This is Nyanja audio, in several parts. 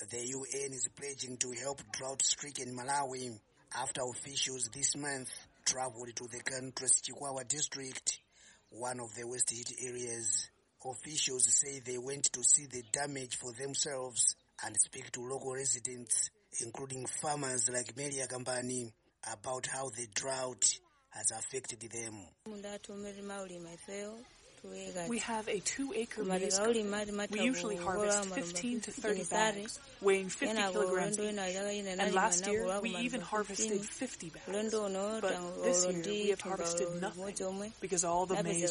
The UN is pledging to help drought-stricken Malawi after officials this month traveled to the country's Chikwawa district, one of the worst hit areas. Officials say they went to see the damage for themselves and speak to local residents, including farmers like Melia Kambani, about how the drought has affected them. We have a 2-acre maize garden. We usually harvest 15 to 30 bags, weighing 50 kilograms each. And last year, we even harvested wilted. But this year, we have harvested nothing because all the maize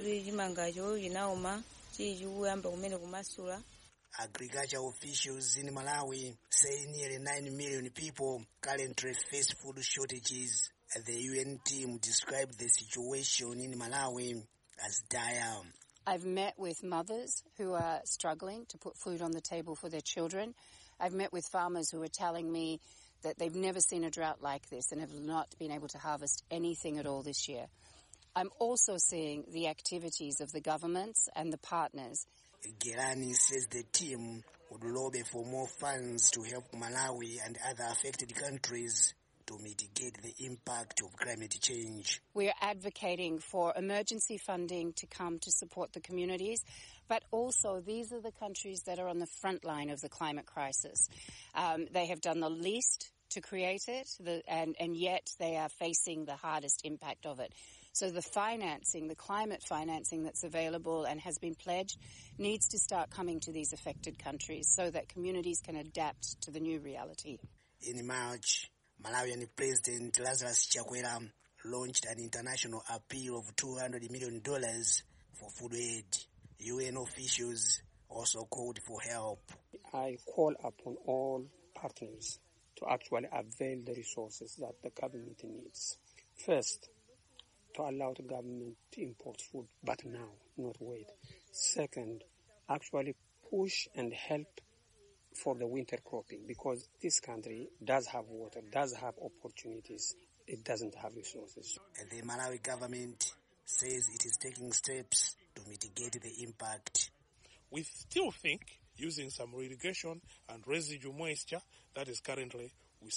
wilted. Agriculture officials in Malawi say nearly 9 million people currently face food shortages. The UN team described the situation in Malawi as dire. I've met with mothers who are struggling to put food on the table for their children. I've met with farmers who are telling me that they've never seen a drought like this and have not been able to harvest anything at all this year. I'm also seeing the activities of the governments and the partners. Gerani says the team would lobby for more funds to help Malawi and other affected countries to mitigate the impact of climate change. We are advocating for emergency funding to come to support the communities, but also these are the countries that are on the front line of the climate crisis. They have done the least to create it, and yet they are facing the hardest impact of it. So the financing, the climate financing that's available and has been pledged needs to start coming to these affected countries so that communities can adapt to the new reality. In March, Malawian President Lazarus Chakwera launched an international appeal of $200 million for food aid. UN officials also called for help. I call upon all partners to actually avail the resources that the government needs. First, to allow the government to import food, but now, not wait. Second, actually push and help for the winter cropping, because this country does have water, does have opportunities, it doesn't have resources. The Malawi government says it is taking steps to mitigate the impact. We still think using some irrigation and residual moisture that is currently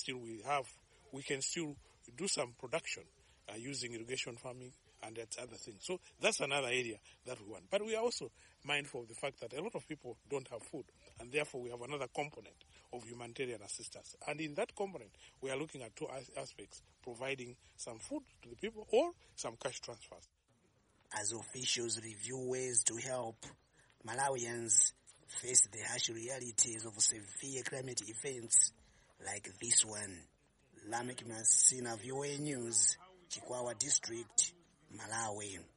we can still do some production using irrigation farming and that's other things. So that's another area that we want. But we are also mindful of the fact that a lot of people don't have food, and therefore we have another component of humanitarian assistance. And in that component, we are looking at two aspects: providing some food to the people or some cash transfers. As officials review ways to help, Malawians face the harsh realities of severe climate events like this one. Lamek Masina, VOA News, Chikwawa District, Malawi.